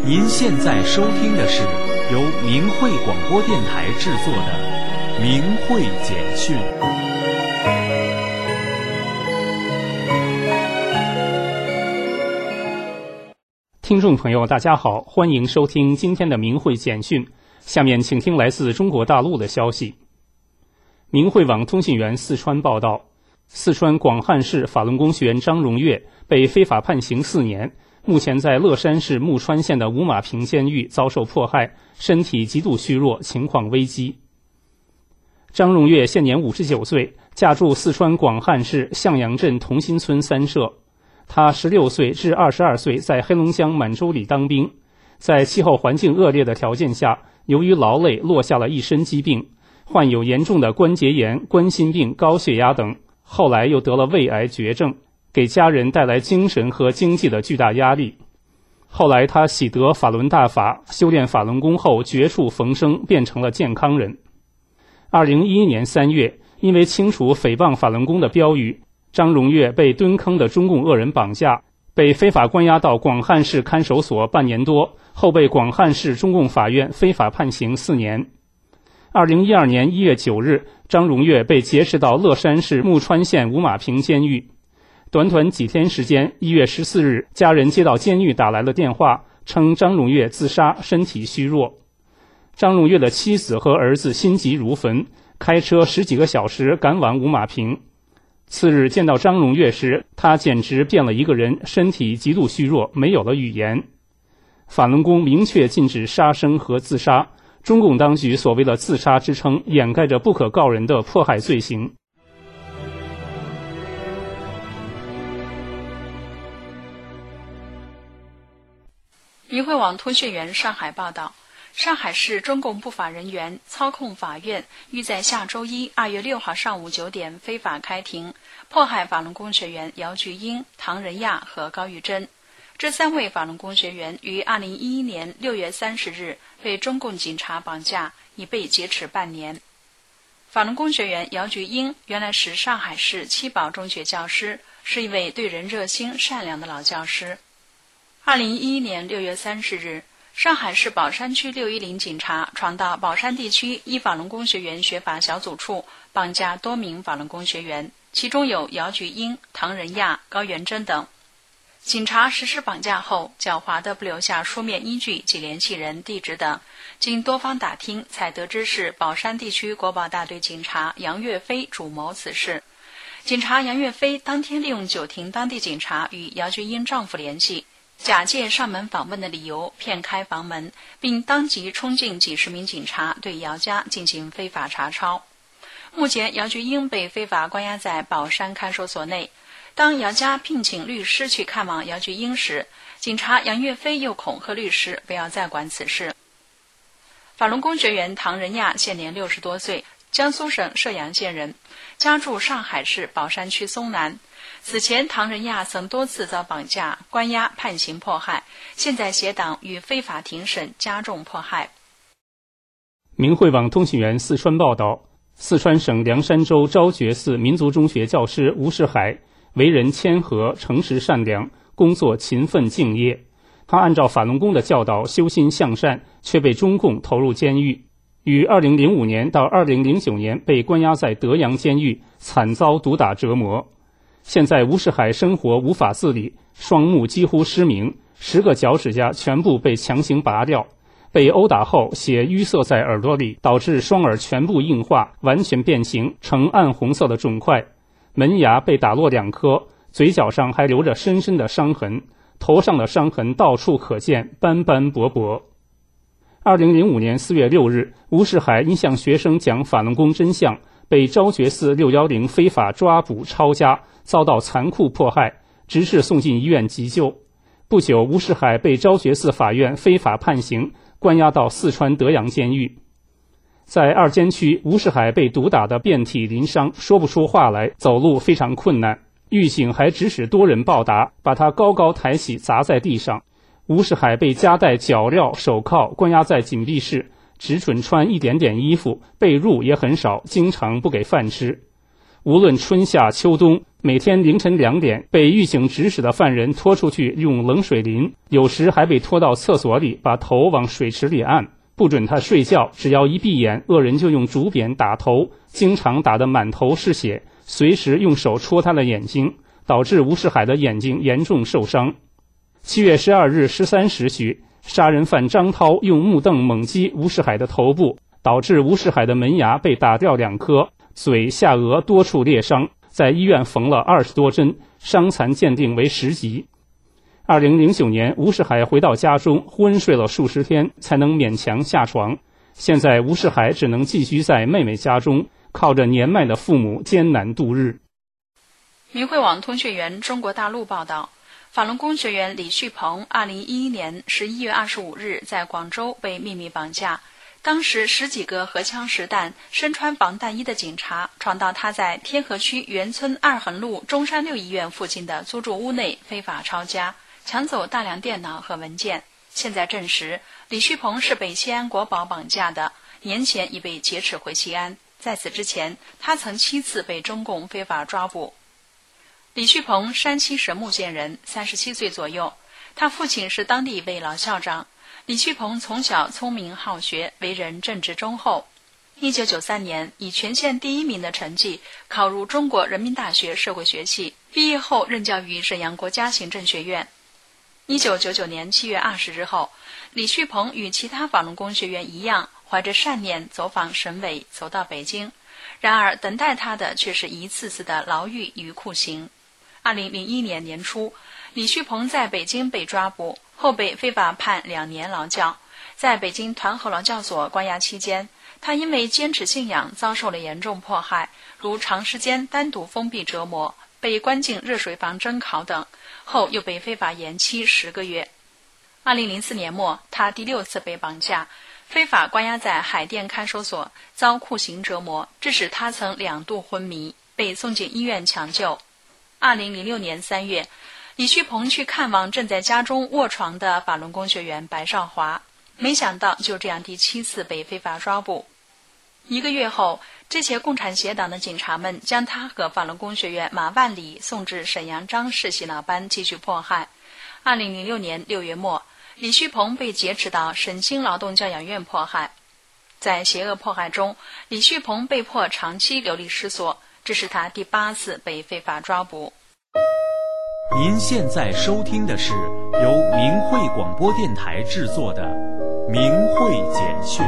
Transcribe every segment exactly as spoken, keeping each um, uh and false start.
您现在收听的是由明慧广播电台制作的明慧简讯。 听众朋友大家好，欢迎收听今天的明慧简讯。下面请听来自中国大陆的消息。明慧网通讯员四川报道，四川广汉市法轮功学员张荣月被非法判刑四年，目前在乐山市木川县的五马坪监狱遭受迫害，身体极度虚弱，情况危机。张荣月现年五十九岁，家住四川广汉市向阳镇同心村三社。他十六岁至二十二岁在黑龙江满洲里当兵，在气候环境恶劣的条件下，由于劳累落下了一身疾病，患有严重的关节炎、冠心病、高血压等，后来又得了胃癌绝症，给家人带来精神和经济的巨大压力。后来他喜得法轮大法，修炼法轮功后绝处逢生，变成了健康人。二零一一年三月，因为清除诽谤法轮功的标语，张荣月被蹲坑的中共恶人绑架，被非法关押到广汉市看守所半年多，后被广汉市中共法院非法判刑四年。二零一二年一月九日，张荣月被劫持到乐山市木川县五马坪监狱。短短几天时间，一月十四日，家人接到监狱打来的电话，称张荣月自杀，身体虚弱。张荣月的妻子和儿子心急如焚，开车十几个小时赶往五马坪。次日见到张荣月时，他简直变了一个人，身体极度虚弱，没有了语言。法轮功明确禁止杀生和自杀，中共当局所谓的自杀之称，掩盖着不可告人的迫害罪行。 明慧网通讯员上海报道，上海市中共不法人员操控法院欲在下周一二月六号上午九点非法开庭，迫害法轮功学员姚菊英、唐仁亚和高玉珍。这三位法轮功学员于二零一一年六月三十日被中共警察绑架，已被劫持半年。法轮功学员姚菊英原来是上海市七宝中学教师，是一位对人热心善良的老教师。二零一一年六月三十日，上海市宝山区六一零警察闯到宝山地区一法轮功学员学法小组处，绑架多名法轮功学员，其中有姚菊英、唐仁亚、高元珍等。警察实施绑架后，狡猾地不留下书面依据及联系人、地址等，经多方打听，才得知是宝山地区国保大队警察杨岳飞主谋此事。警察杨岳飞当天利用九亭当地警察与姚菊英丈夫联系，假借上门访问的理由骗开房门，并当即冲进几十名警察对姚家进行非法查抄。目前姚菊英被非法关押在宝山看守所内。当姚家聘请律师去看望姚菊英时，警察杨岳飞又恐吓律师不要再管此事。法轮功学员唐仁亚现年六十多岁，江苏省射阳县人，家住上海市宝山区松南。此前唐仁亚曾多次遭绑架、关押、判刑迫害，现在携党与非法庭审，加重迫害。 明慧网通讯员四川报道，四川省凉山州昭觉寺民族中学教师吴世海为人谦和、诚实善良，工作勤奋敬业。他按照法轮功的教导修心向善，却被中共投入监狱。于二零零五年到二零零九年被关押在德阳监狱，惨遭毒打折磨。现在吴世海生活无法自理，双目几乎失明，十个脚趾甲全部被强行拔掉。被殴打后，血淤塞在耳朵里，导致双耳全部硬化，完全变形，呈暗红色的肿块。门牙被打落两颗，嘴角上还留着深深的伤痕，头上的伤痕到处可见，斑斑驳驳。二零零五年四月六日，吴世海因向学生讲法轮功真相，被昭觉寺六一零非法抓捕抄家，遭到残酷迫害，直至送进医院急救。不久，吴世海被昭觉寺法院非法判刑，关押到四川德阳监狱。在二监区，吴世海被毒打得遍体鳞伤，说不出话来，走路非常困难。狱警还指使多人报答，把他高高抬起，砸在地上。吴世海被夹带脚镣、手铐，关押在紧闭室，只准穿一点点衣服，被褥也很少，经常不给饭吃。 无论春夏秋冬，每天凌晨两点被狱警指使的犯人拖出去用冷水淋，有时还被拖到厕所里，把头往水池里按，不准他睡觉，只要一闭眼，恶人就用竹扁打头，经常打得满头是血，随时用手戳他的眼睛，导致吴世海的眼睛严重受伤。七月十二日十三时许，杀人犯张涛用木凳猛击吴世海的头部，导致吴世海的门牙被打掉两颗，嘴下颚多处裂伤，在医院缝了二十多针，伤残鉴定为十级。二零零九年，吴世海回到家中，昏睡了数十天，才能勉强下床。现在吴世海只能寄居在妹妹家中，靠着年迈的父母艰难度日。 明慧网通讯员中国大陆报道，法轮功学员李旭鹏二零一一年十一月二十五日在广州被秘密绑架，当时十几个荷枪实弹、身穿防弹衣的警察闯到他在天河区原村二横路中山六医院附近的租住屋内，非法抄家，抢走大量电脑和文件。现在证实，李旭鹏是被西安国宝绑架的，年前已被劫持回西安。在此之前，他曾七次被中共非法抓捕。李旭鹏，山西神木县人，三十七岁左右。他父亲是当地一位老校长。李旭鹏从小聪明好学，为人正直忠厚。一九九三年，以全县第一名的成绩考入中国人民大学社会学系，毕业后任教于沈阳国家行政学院。一九九九年七月二十日后，李旭鹏与其他法轮功学员一样，怀着善念走访省委，走到北京。然而，等待他的却是一次次的牢狱与酷刑。二零零一年年初，李旭鹏在北京被抓捕，后被非法判两年劳教。在北京团河劳教所关押期间，他因为坚持信仰遭受了严重迫害，如长时间单独封闭折磨，被关进热水房蒸烤等，后又被非法延期十个月。二零零四年末，他第六次被绑架，非法关押在海淀看守所，遭酷刑折磨，致使他曾两度昏迷，被送进医院抢救。二零零六年三月，李旭鹏去看望正在家中卧床的法轮功学员白少华，没想到就这样第七次被非法抓捕。一个月后，这些共产协党的警察们将他和法轮功学员马万里送至沈阳张氏洗脑班继续迫害。二零零六年六月末，李旭鹏被劫持到沈星劳动教养院迫害。在邪恶迫害中，李旭鹏被迫长期流离失所，这是他第八次被非法抓捕。 您现在收听的是由明慧广播电台制作的《明慧简讯》。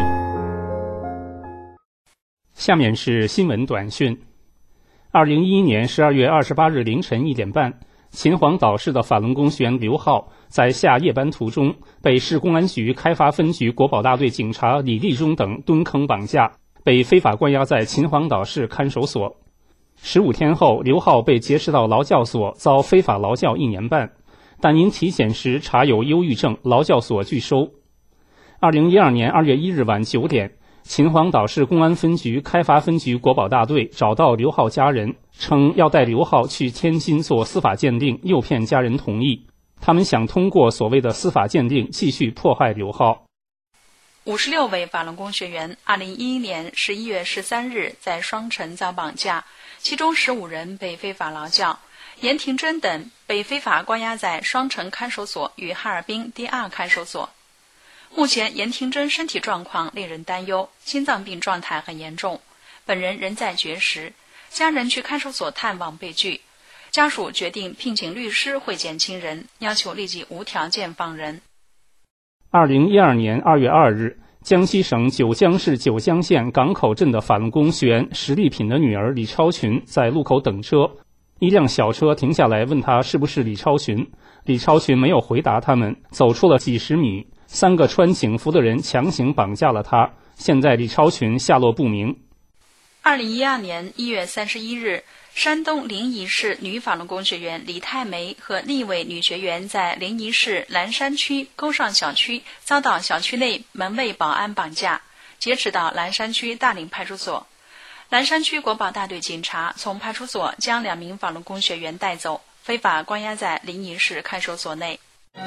下面是新闻短讯。二零一一年十二月二十八日凌晨一点半，秦皇岛市的法轮功学员刘浩在下夜班途中被市公安局开发分局国保大队警察李立忠等蹲坑绑架，被非法关押在秦皇岛市看守所。十五天后，刘浩被劫持到劳教所，遭非法劳教一年半，但因体检时查有忧郁症，劳教所拒收。二零一二年二月一日晚九点，秦皇岛市公安分局开发分局国保大队找到刘浩家人，称要带刘浩去天津做司法鉴定，诱骗家人同意。他们想通过所谓的司法鉴定继续迫害刘浩。 五十六位法轮功学员二零一一年十一月十三日在双城遭绑架，其中十五人被非法劳教，严廷珍等被非法关押在双城看守所与哈尔滨第二看守所。目前严廷珍身体状况令人担忧，心脏病状态很严重，本人仍在绝食，家人去看守所探望被拒，家属决定聘请律师会见亲人，要求立即无条件放人。 二零一二年二月二日，江西省九江市九江县港口镇的法轮功学员石丽品的女儿李超群在路口等车，一辆小车停下来问她是不是李超群，李超群没有回答他们，走出了几十米，三个穿警服的人强行绑架了她，现在李超群下落不明。 二零一二年一月三十一日，山东临沂市女法轮功学员李太梅和另一位女学员在临沂市蓝山区沟上小区遭到小区内门卫保安绑架，劫持到蓝山区大岭派出所。蓝山区国保大队警察从派出所将两名法轮功学员带走，非法关押在临沂市看守所内。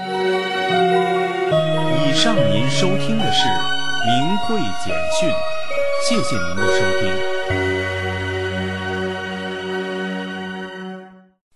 以上您收听的是明慧简讯，谢谢您的收听。